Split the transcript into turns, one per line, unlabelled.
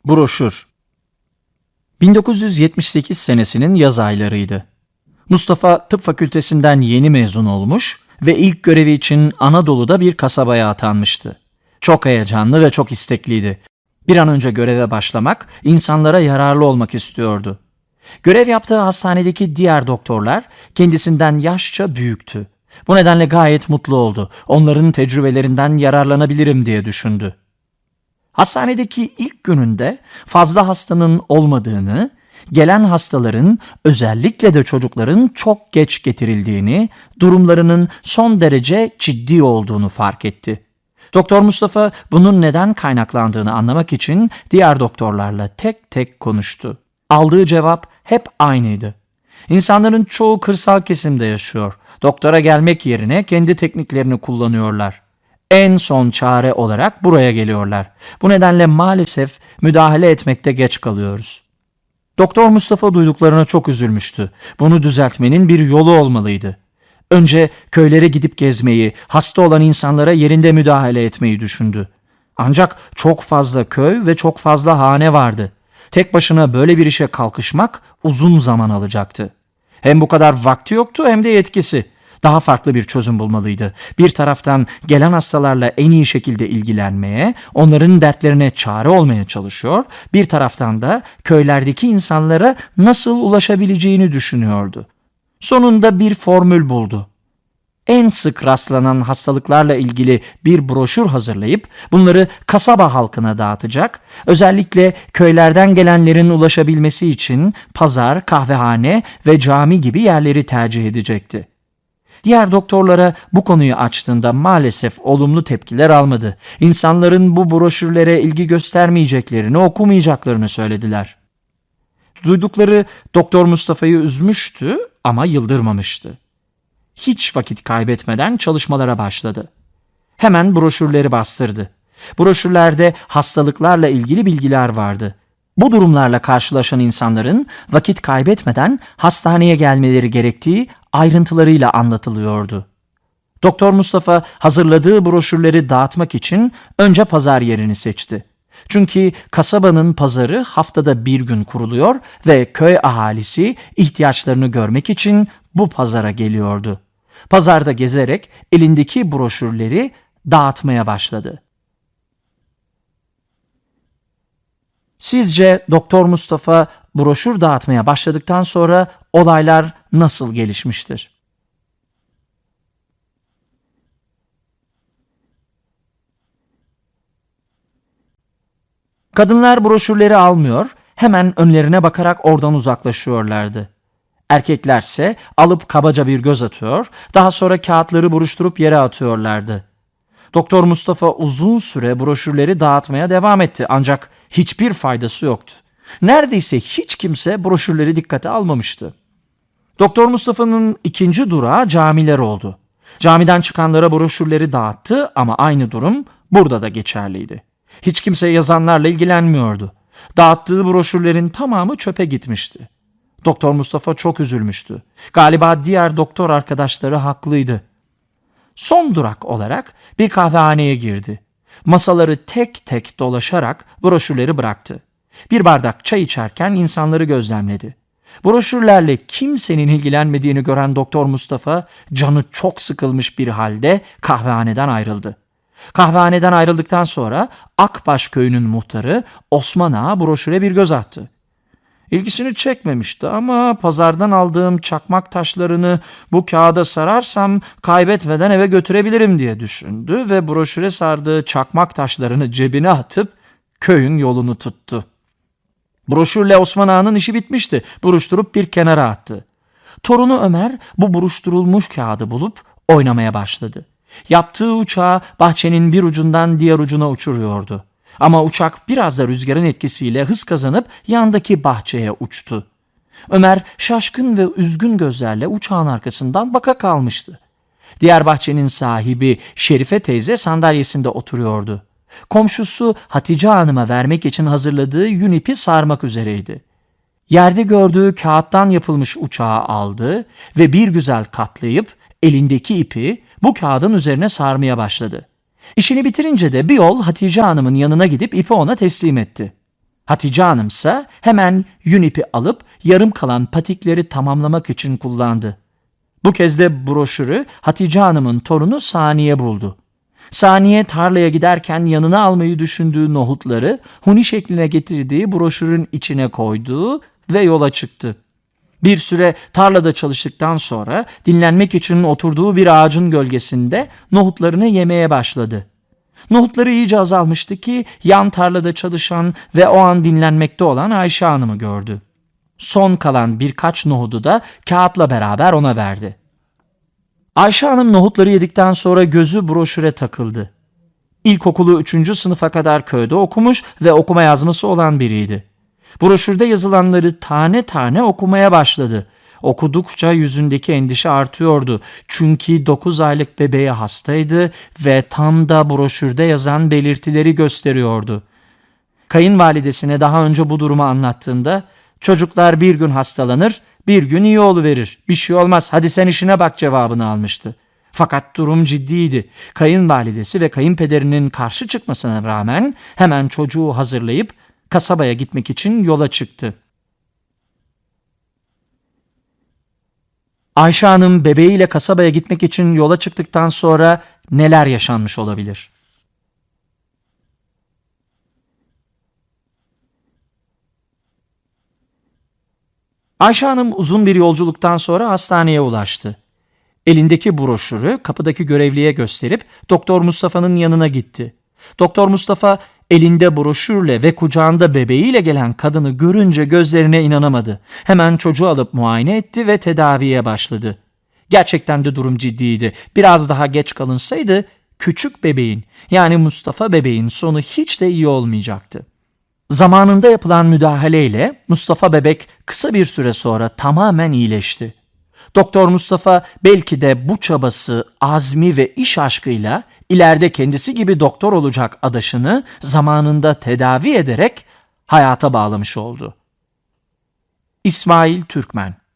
Broşür. 1978 senesinin yaz aylarıydı. Mustafa tıp fakültesinden yeni mezun olmuş ve ilk görevi için Anadolu'da bir kasabaya atanmıştı. Çok heyecanlı ve çok istekliydi. Bir an önce göreve başlamak, insanlara yararlı olmak istiyordu. Görev yaptığı hastanedeki diğer doktorlar kendisinden yaşça büyüktü. Bu nedenle gayet mutlu oldu. Onların tecrübelerinden yararlanabilirim diye düşündü. Hastanedeki ilk gününde fazla hastanın olmadığını, gelen hastaların özellikle de çocukların çok geç getirildiğini, durumlarının son derece ciddi olduğunu fark etti. Doktor Mustafa bunun neden kaynaklandığını anlamak için diğer doktorlarla tek tek konuştu. Aldığı cevap hep aynıydı. İnsanların çoğu kırsal kesimde yaşıyor. Doktora gelmek yerine kendi tekniklerini kullanıyorlar. En son çare olarak buraya geliyorlar. Bu nedenle maalesef müdahale etmekte geç kalıyoruz. Doktor Mustafa duyduklarına çok üzülmüştü. Bunu düzeltmenin bir yolu olmalıydı. Önce köylere gidip gezmeyi, hasta olan insanlara yerinde müdahale etmeyi düşündü. Ancak çok fazla köy ve çok fazla hane vardı. Tek başına böyle bir işe kalkışmak uzun zaman alacaktı. Hem bu kadar vakti yoktu hem de yetkisi. Daha farklı bir çözüm bulmalıydı. Bir taraftan gelen hastalarla en iyi şekilde ilgilenmeye, onların dertlerine çare olmaya çalışıyor, bir taraftan da köylerdeki insanlara nasıl ulaşabileceğini düşünüyordu. Sonunda bir formül buldu. En sık rastlanan hastalıklarla ilgili bir broşür hazırlayıp bunları kasaba halkına dağıtacak, özellikle köylerden gelenlerin ulaşabilmesi için pazar, kahvehane ve cami gibi yerleri tercih edecekti. Diğer doktorlara bu konuyu açtığında maalesef olumlu tepkiler almadı. İnsanların bu broşürlere ilgi göstermeyeceklerini, okumayacaklarını söylediler. Duydukları Doktor Mustafa'yı üzmüştü ama yıldırmamıştı. Hiç vakit kaybetmeden çalışmalara başladı. Hemen broşürleri bastırdı. Broşürlerde hastalıklarla ilgili bilgiler vardı. Bu durumlarla karşılaşan insanların vakit kaybetmeden hastaneye gelmeleri gerektiği ayrıntılarıyla anlatılıyordu. Doktor Mustafa hazırladığı broşürleri dağıtmak için önce pazar yerini seçti. Çünkü kasabanın pazarı haftada bir gün kuruluyor ve köy ahalisi ihtiyaçlarını görmek için bu pazara geliyordu. Pazarda gezerek elindeki broşürleri dağıtmaya başladı. Sizce Doktor Mustafa broşür dağıtmaya başladıktan sonra olaylar nasıl gelişmiştir? Kadınlar broşürleri almıyor, hemen önlerine bakarak oradan uzaklaşıyorlardı. Erkeklerse alıp kabaca bir göz atıyor, daha sonra kağıtları buruşturup yere atıyorlardı. Doktor Mustafa uzun süre broşürleri dağıtmaya devam etti ancak hiçbir faydası yoktu. Neredeyse hiç kimse broşürleri dikkate almamıştı. Doktor Mustafa'nın ikinci durağı camiler oldu. Camiden çıkanlara broşürleri dağıttı ama aynı durum burada da geçerliydi. Hiç kimse yazanlarla ilgilenmiyordu. Dağıttığı broşürlerin tamamı çöpe gitmişti. Doktor Mustafa çok üzülmüştü. Galiba diğer doktor arkadaşları haklıydı. Son durak olarak bir kahvehaneye girdi. Masaları tek tek dolaşarak broşürleri bıraktı. Bir bardak çay içerken insanları gözlemledi. Broşürlerle kimsenin ilgilenmediğini gören Doktor Mustafa canı çok sıkılmış bir halde kahvehaneden ayrıldı. Kahvehaneden ayrıldıktan sonra Akbaş köyünün muhtarı Osman Ağa broşüre bir göz attı. İlgisini çekmemişti ama pazardan aldığım çakmak taşlarını bu kağıda sararsam kaybetmeden eve götürebilirim diye düşündü ve broşüre sardığı çakmak taşlarını cebine atıp köyün yolunu tuttu. Broşürle Osman Ağa'nın işi bitmişti. Buruşturup bir kenara attı. Torunu Ömer bu buruşturulmuş kağıdı bulup oynamaya başladı. Yaptığı uçağı bahçenin bir ucundan diğer ucuna uçuruyordu. Ama uçak biraz da rüzgarın etkisiyle hız kazanıp yandaki bahçeye uçtu. Ömer şaşkın ve üzgün gözlerle uçağın arkasından baka kalmıştı. Diğer bahçenin sahibi Şerife teyze sandalyesinde oturuyordu. Komşusu Hatice Hanım'a vermek için hazırladığı yün ipi sarmak üzereydi. Yerde gördüğü kağıttan yapılmış uçağı aldı ve bir güzel katlayıp elindeki ipi bu kağıdın üzerine sarmaya başladı. İşini bitirince de bir yol Hatice Hanım'ın yanına gidip ipi ona teslim etti. Hatice Hanım'sa hemen yün ipi alıp yarım kalan patikleri tamamlamak için kullandı. Bu kez de broşürü Hatice Hanım'ın torunu Saniye buldu. Saniye tarlaya giderken yanına almayı düşündüğü nohutları huni şekline getirdiği broşürün içine koydu ve yola çıktı. Bir süre tarlada çalıştıktan sonra dinlenmek için oturduğu bir ağacın gölgesinde nohutlarını yemeye başladı. Nohutları iyice azalmıştı ki yan tarlada çalışan ve o an dinlenmekte olan Ayşe Hanım'ı gördü. Son kalan birkaç nohudu da kağıtla beraber ona verdi. Ayşe Hanım nohutları yedikten sonra gözü broşüre takıldı. İlkokulu 3. sınıfa kadar köyde okumuş ve okuma yazması olan biriydi. Broşürde yazılanları tane tane okumaya başladı. Okudukça yüzündeki endişe artıyordu. Çünkü 9 aylık bebeği hastaydı ve tam da broşürde yazan belirtileri gösteriyordu. Kayınvalidesine daha önce bu durumu anlattığında, "Çocuklar bir gün hastalanır, bir gün iyi oluverir. Bir şey olmaz, hadi sen işine bak" cevabını almıştı. Fakat durum ciddiydi. Kayınvalidesi ve kayınpederinin karşı çıkmasına rağmen hemen çocuğu hazırlayıp kasabaya gitmek için yola çıktı. Ayşe Hanım bebeğiyle kasabaya gitmek için yola çıktıktan sonra neler yaşanmış olabilir? Ayşe Hanım uzun bir yolculuktan sonra hastaneye ulaştı. Elindeki broşürü kapıdaki görevliye gösterip Doktor Mustafa'nın yanına gitti. Doktor Mustafa elinde broşürle ve kucağında bebeğiyle gelen kadını görünce gözlerine inanamadı. Hemen çocuğu alıp muayene etti ve tedaviye başladı. Gerçekten de durum ciddiydi. Biraz daha geç kalınsaydı küçük bebeğin, yani Mustafa bebeğin sonu hiç de iyi olmayacaktı. Zamanında yapılan müdahaleyle Mustafa bebek kısa bir süre sonra tamamen iyileşti. Doktor Mustafa belki de bu çabası, azmi ve iş aşkıyla ileride kendisi gibi doktor olacak adaşını zamanında tedavi ederek hayata bağlamış oldu. İsmail Türkmen.